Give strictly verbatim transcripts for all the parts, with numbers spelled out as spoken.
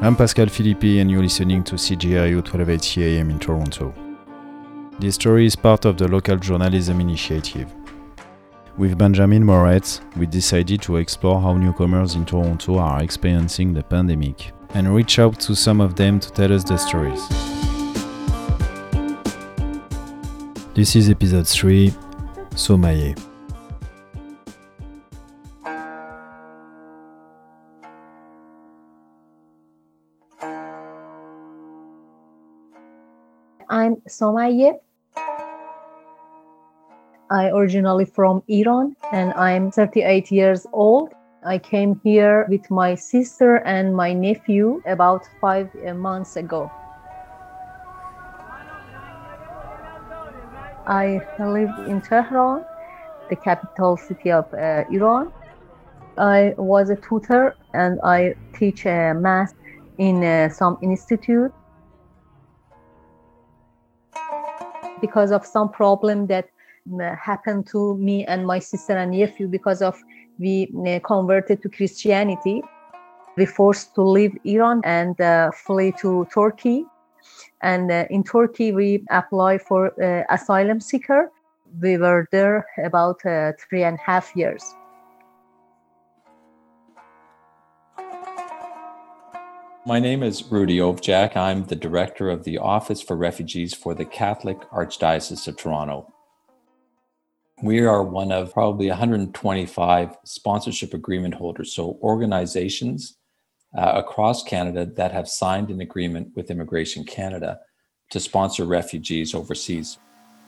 I'm Pascal Philippi and you're listening to C J I O twelve eighty A M in Toronto. This story is part of the Local Journalism Initiative. With Benjamin Moretz, we decided to explore how newcomers in Toronto are experiencing the pandemic and reach out to some of them to tell us their stories. This is episode three, Somaye. I'm Somaye. I originally from Iran and I'm thirty-eight years old. I came here with my sister and my nephew about five months ago. I lived in Tehran, the capital city of uh, Iran. I was a tutor and I teach uh, math in uh, some institute. Because of some problem that uh, happened to me and my sister and nephew, because of we uh, converted to Christianity, we forced to leave Iran and uh, flee to Turkey. And uh, in Turkey, we applied for uh, asylum seeker. We were there about uh, three and a half years. My name is Rudy Ovjak. I'm the director of the Office for Refugees for the Catholic Archdiocese of Toronto. We are one of probably one hundred twenty-five sponsorship agreement holders, so organizations uh, across Canada that have signed an agreement with Immigration Canada to sponsor refugees overseas.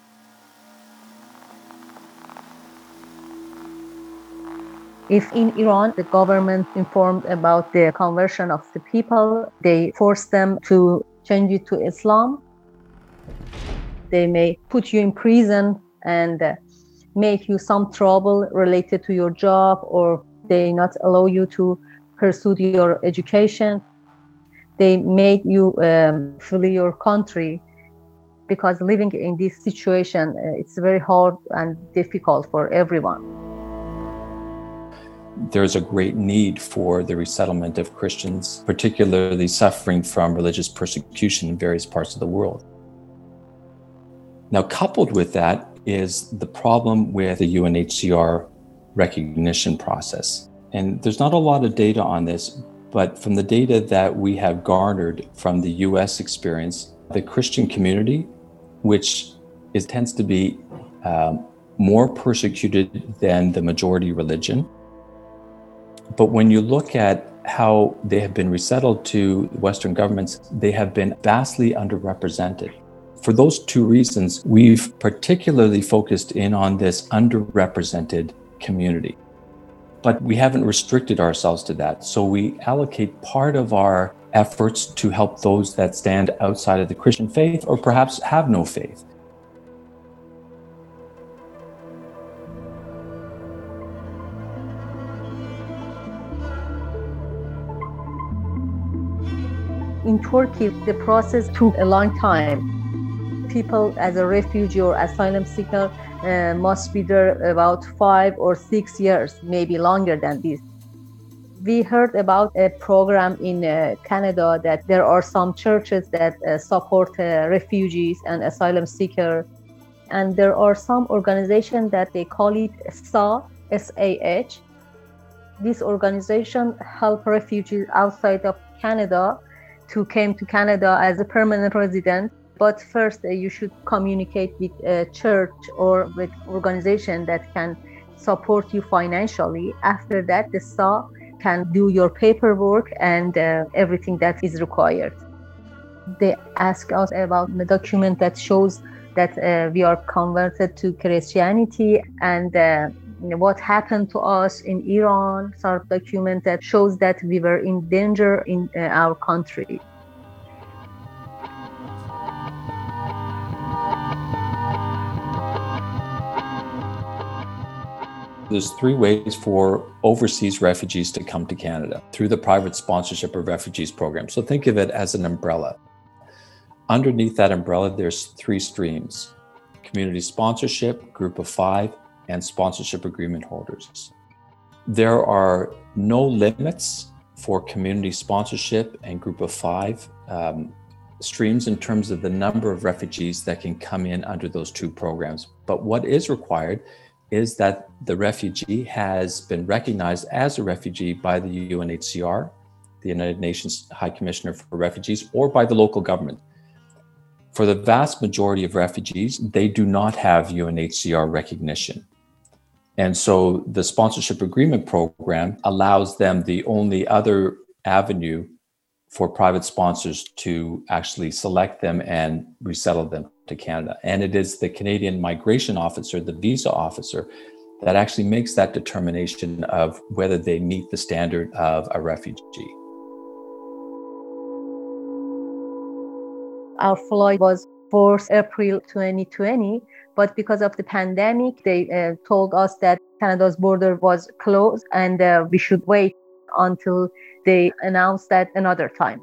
If in Iran, the government informed about the conversion of the people, they force them to change it to Islam. They may put you in prison and uh, make you some trouble related to your job, or they not allow you to pursue your education. They make you um, flee your country because living in this situation, uh, it's very hard and difficult for everyone. There's a great need for the resettlement of Christians, particularly suffering from religious persecution in various parts of the world. Now, coupled with that is the problem with the U N H C R recognition process. And there's not a lot of data on this, but from the data that we have garnered from the U S experience, the Christian community, which is, tends to be um, more persecuted than the majority religion. But when you look at how they have been resettled to Western governments, they have been vastly underrepresented. For those two reasons, we've particularly focused in on this underrepresented community. But we haven't restricted ourselves to that. So we allocate part of our efforts to help those that stand outside of the Christian faith or perhaps have no faith. In Turkey, the process took a long time. People as a refugee or asylum seeker uh, must be there about five or six years, maybe longer than this. We heard about a program in uh, Canada that there are some churches that uh, support uh, refugees and asylum seekers. And there are some organizations that they call it S A H, S A H. This organization help refugees outside of Canada to come to Canada as a permanent resident. But first, uh, you should communicate with a church or with organization that can support you financially. After that, the S A can do your paperwork and uh, everything that is required. They ask us about the document that shows that uh, we are converted to Christianity and uh, what happened to us in Iran, some document that shows that we were in danger in uh, our country. There's three ways for overseas refugees to come to Canada through the private sponsorship of refugees program. So think of it as an umbrella. Underneath that umbrella, there's three streams: community sponsorship, group of five, and sponsorship agreement holders. There are no limits for community sponsorship and group of five um, streams in terms of the number of refugees that can come in under those two programs. But what is required is that the refugee has been recognized as a refugee by the U N H C R, the United Nations High Commissioner for Refugees, or by the local government. For the vast majority of refugees, they do not have U N H C R recognition. And so the sponsorship agreement program allows them the only other avenue for private sponsors to actually select them and resettle them to Canada. And it is the Canadian Migration Officer, the visa officer, that actually makes that determination of whether they meet the standard of a refugee. Our flight was fourth of April twenty twenty, but because of the pandemic, they uh, told us that Canada's border was closed and uh, we should wait until they announced that another time.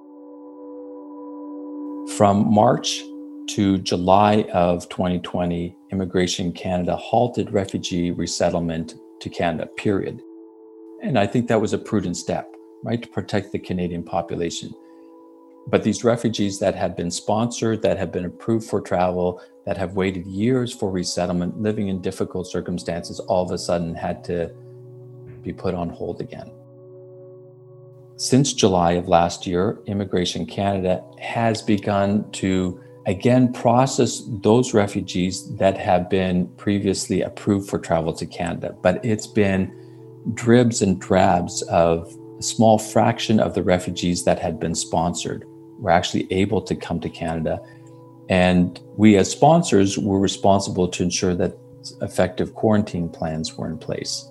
From March to July of twenty twenty, Immigration Canada halted refugee resettlement to Canada, period. And I think that was a prudent step, right, to protect the Canadian population. But these refugees that have been sponsored, that have been approved for travel, that have waited years for resettlement, living in difficult circumstances, all of a sudden had to be put on hold again. Since July of last year, Immigration Canada has begun to again process those refugees that have been previously approved for travel to Canada. But it's been dribs and drabs of a small fraction of the refugees that had been sponsored were actually able to come to Canada. And we as sponsors were responsible to ensure that effective quarantine plans were in place.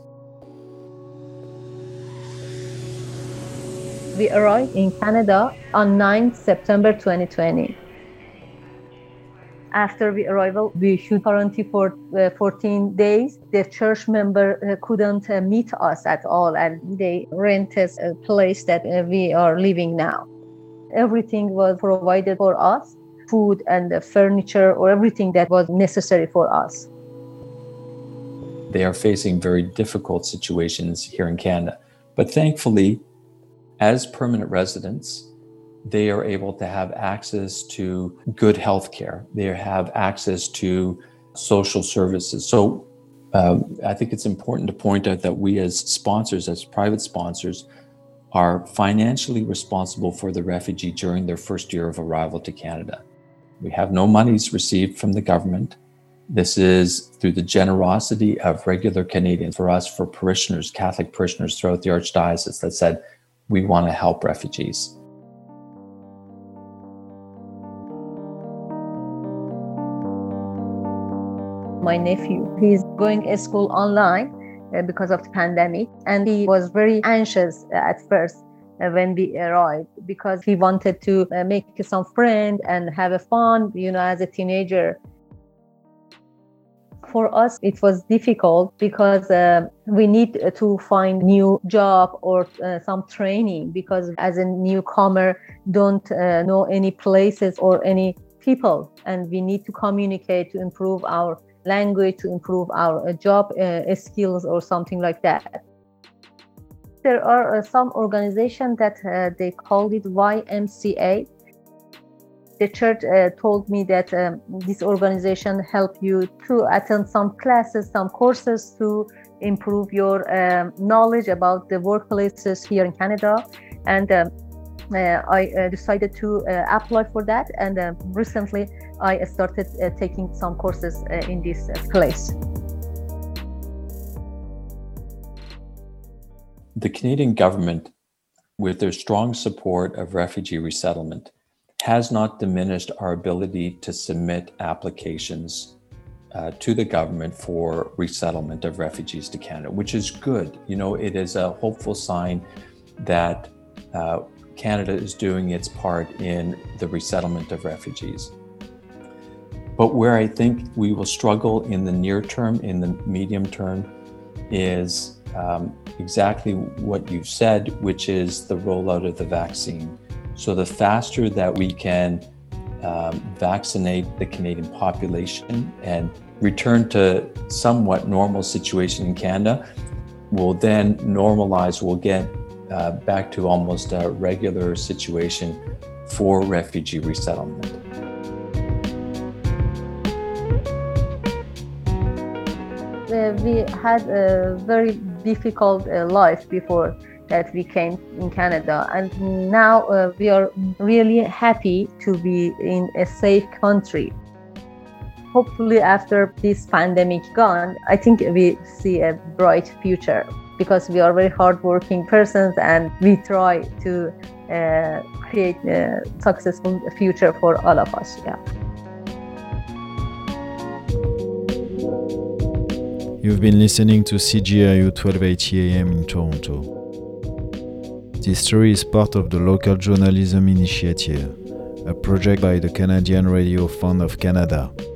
We arrived in Canada on ninth of September twenty twenty. After we arrival, we should quarantine for uh, fourteen days. The church member uh, couldn't uh, meet us at all, and they rented a place that uh, we are living now. Everything was provided for us, food and the furniture, or everything that was necessary for us. They are facing very difficult situations here in Canada, but thankfully, as permanent residents, they are able to have access to good health care. They have access to social services. So um, I think it's important to point out that we as sponsors, as private sponsors, are financially responsible for the refugee during their first year of arrival to Canada. We have no monies received from the government. This is through the generosity of regular Canadians. For us, for parishioners, Catholic parishioners throughout the Archdiocese that said, we want to help refugees. My nephew, he's going to school online uh, because of the pandemic, and he was very anxious uh, at first uh, when we arrived because he wanted to uh, make some friends and have a fun, you know, as a teenager. For us, it was difficult because uh, we need to find new job or uh, some training because as a newcomer, don't uh, know any places or any people, and we need to communicate to improve our language, to improve our uh, job uh, skills or something like that. There are uh, some organizations that uh, they call it Y M C A. The church uh, told me that um, this organization help you to attend some classes, some courses to improve your um, knowledge about the workplaces here in Canada. And um, uh, I uh, decided to uh, apply for that. And uh, recently I started uh, taking some courses uh, in this uh, place. The Canadian government, with their strong support of refugee resettlement, has not diminished our ability to submit applications uh, to the government for resettlement of refugees to Canada, which is good. You know, it is a hopeful sign that uh, Canada is doing its part in the resettlement of refugees. But where I think we will struggle in the near term, in the medium term, is um, exactly what you've said, which is the rollout of the vaccine. So the faster that we can um, vaccinate the Canadian population and return to somewhat normal situation in Canada, will then normalize, we'll get uh, back to almost a regular situation for refugee resettlement. Uh, we had a very difficult uh, life before that we came in Canada, and now uh, we are really happy to be in a safe country. Hopefully after this pandemic gone, I think we see a bright future because we are very hardworking persons and we try to uh, create a successful future for all of us. Yeah. You've been listening to C G I U twelve eighty A M in Toronto. This story is part of the Local Journalism Initiative, a project by the Canadian Radio Fund of Canada.